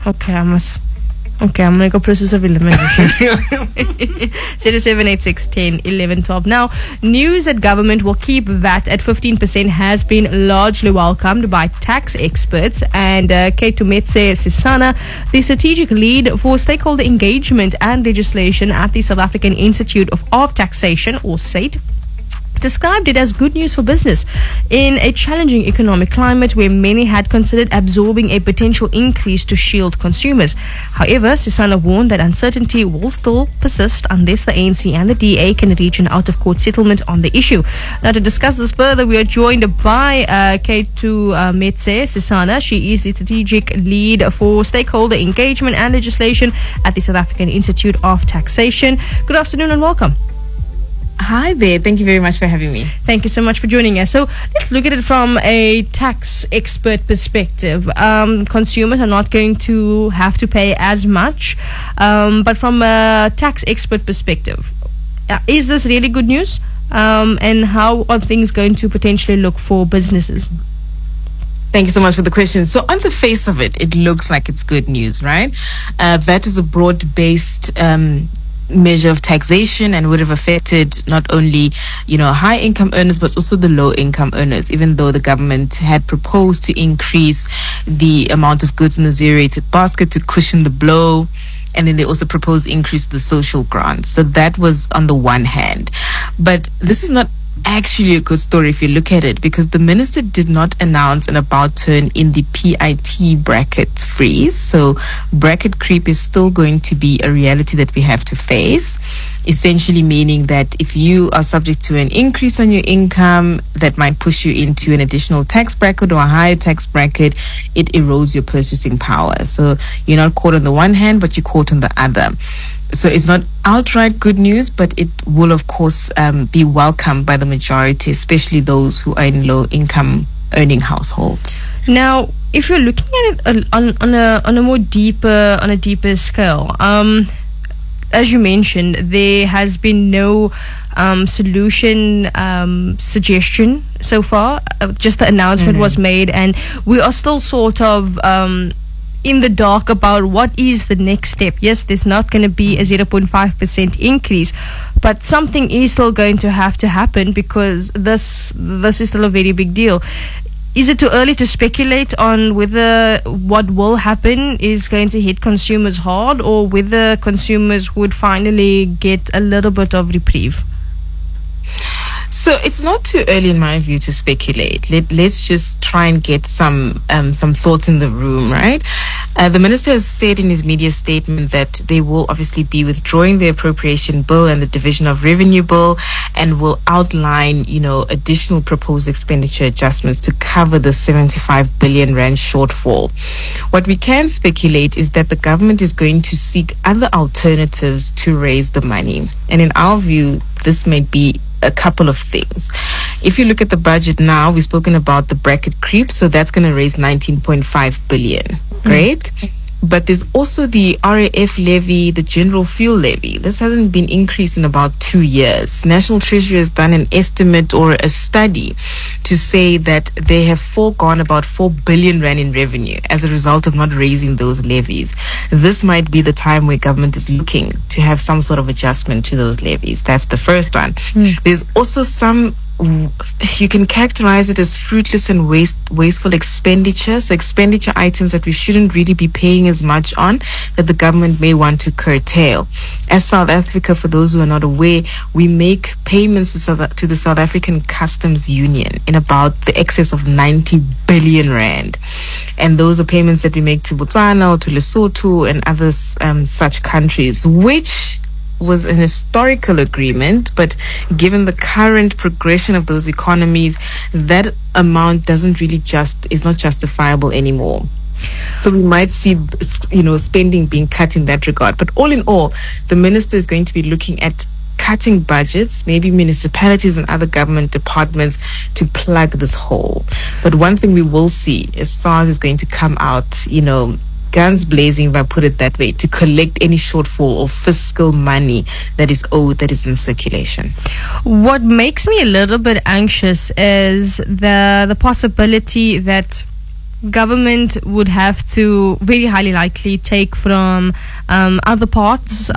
Okay, I'm going to go process of elimination. 0786101112. Now, news that government will keep VAT at 15% has been largely welcomed by tax experts. And Ketumetse Sisana, the strategic lead for stakeholder engagement and legislation at the South African Institute of Taxation, or SAIT, described it as good news for business in a challenging economic climate where many had considered absorbing a potential increase to shield consumers. However, Sisana warned that uncertainty will still persist unless the ANC and the DA can reach an out-of-court settlement on the issue. Now, to discuss this further, we are joined by Ketumetse Sisana. She is the strategic lead for stakeholder engagement and legislation at the South African Institute of Taxation. Good afternoon and welcome. Hi there. Thank you very much for having me. Thank you so much for joining us. So let's look at it from a tax expert perspective. Consumers are not going to have to pay as much, but from a tax expert perspective, is this really good news? And how are things going to potentially look for businesses? Thank you so much for the question. So on the face of it, it looks like it's good news, right? VAT is a broad-based measure of taxation and would have affected not only, high income earners, but also the low income earners, even though the government had proposed to increase the amount of goods in the zero-rated basket to cushion the blow. And then they also proposed increase to the social grants. So that was on the one hand. But this is not actually a good story if you look at it, because the minister did not announce an about turn in the PIT bracket freeze. So bracket creep is still going to be a reality that we have to face, essentially meaning that if you are subject to an increase on your income that might push you into an additional tax bracket or a higher tax bracket, it erodes your purchasing power. So you're not caught on the one hand, but you're caught on the other. So it's not outright good news, but it will, of course, be welcomed by the majority, especially those who are in low-income earning households. Now, if you're looking at it on a more deeper scale, as you mentioned, there has been no solution suggestion so far. Just the announcement was made, and we are still sort of in the dark about what is the next step. Yes, there's not going to be a 0.5% increase, but something is still going to have to happen, because this is still a very big deal. Is it too early to speculate on whether what will happen is going to hit consumers hard, or whether consumers would finally get a little bit of reprieve? So it's not too early, in my view, to speculate. Let's just try and get some thoughts in the room, right? The minister has said in his media statement that they will obviously be withdrawing the appropriation bill and the division of revenue bill, and will outline, additional proposed expenditure adjustments to cover the 75 billion rand shortfall. What we can speculate is that the government is going to seek other alternatives to raise the money. And in our view, this may be a couple of things. If you look at the budget now, we've spoken about the bracket creep, so that's going to raise 19.5 billion, right? But there's also the RAF levy, the general fuel levy. This hasn't been increased in about 2 years. National Treasury has done an estimate or a study to say that they have foregone about 4 billion rand in revenue as a result of not raising those levies. This might be the time where government is looking to have some sort of adjustment to those levies. That's the first one. There's also some, you can characterize it as fruitless and wasteful expenditure. So expenditure items that we shouldn't really be paying as much on, that the government may want to curtail. As South Africa, for those who are not aware, we make payments to the South African Customs Union in about the excess of 90 billion rand. And those are payments that we make to Botswana or to Lesotho and other such countries, which was an historical agreement, but given the current progression of those economies, that amount doesn't really is not justifiable anymore. So we might see, spending being cut in that regard. But all in all, the minister is going to be looking at cutting budgets, maybe municipalities and other government departments, to plug this hole. But one thing we will see is SARS is going to come out, guns blazing, if I put it that way, to collect any shortfall or fiscal money that is owed, that is in circulation. What makes me a little bit anxious is the possibility that government would have to very highly likely take from other parts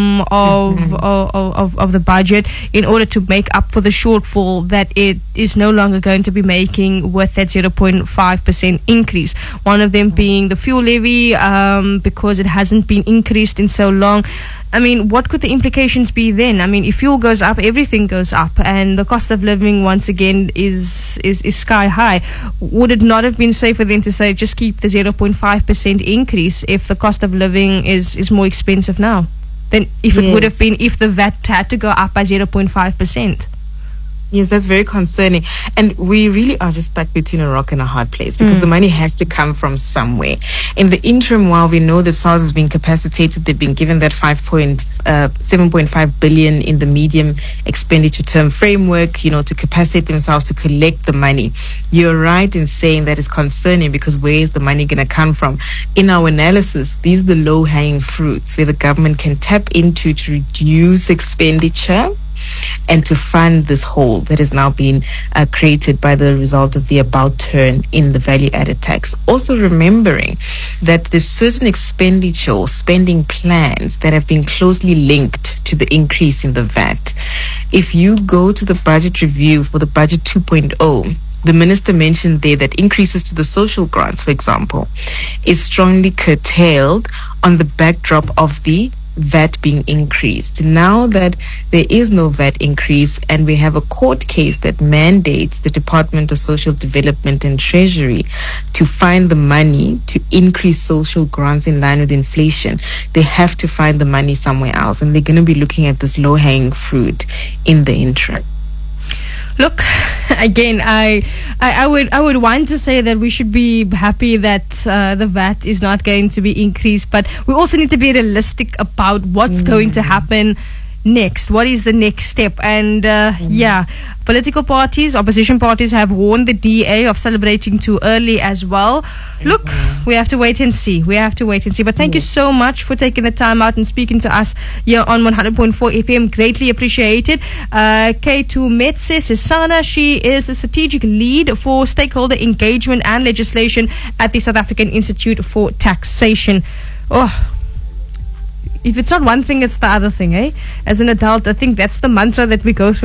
of the budget in order to make up for the shortfall that it is no longer going to be making with that 0.5% increase. One of them being the fuel levy, because it hasn't been increased in so long. I mean, what could the implications be then? I mean, if fuel goes up, everything goes up, and the cost of living once again is sky high. Would it not have been safer then to say just keep the 0.5% increase if the cost of living is more expensive now than if it would have been if the VAT had to go up by 0.5%? Yes, that's very concerning. And we really are just stuck between a rock and a hard place because the money has to come from somewhere. In the interim, while we know that SARS has been capacitated, they've been given that 7.5 billion in the medium expenditure term framework, to capacitate themselves to collect the money. You're right in saying that is concerning because where is the money going to come from? In our analysis, these are the low-hanging fruits where the government can tap into to reduce expenditure and to fund this hole that has now been created by the result of the about turn in the value-added tax. Also remembering that there's certain expenditure or spending plans that have been closely linked to the increase in the VAT. If you go to the budget review for the budget 2.0, the minister mentioned there that increases to the social grants, for example, is strongly curtailed on the backdrop of the VAT being increased. Now that there is no VAT increase and we have a court case that mandates the Department of Social Development and Treasury to find the money to increase social grants in line with inflation, they have to find the money somewhere else, and they're going to be looking at this low-hanging fruit in the interim. Look, again, I would want to say that we should be happy that the VAT is not going to be increased, but we also need to be realistic about what's going to happen next. What is the next step? And political parties, opposition parties have warned the DA of celebrating too early as well. Look, we have to wait and see. But thank you so much for taking the time out and speaking to us here on 100.4 FM. Greatly appreciated. K2 Metse Sisana, she is the strategic lead for stakeholder engagement and legislation at the South African Institute for Taxation. If it's not one thing, it's the other thing, eh? As an adult, I think that's the mantra that we go through.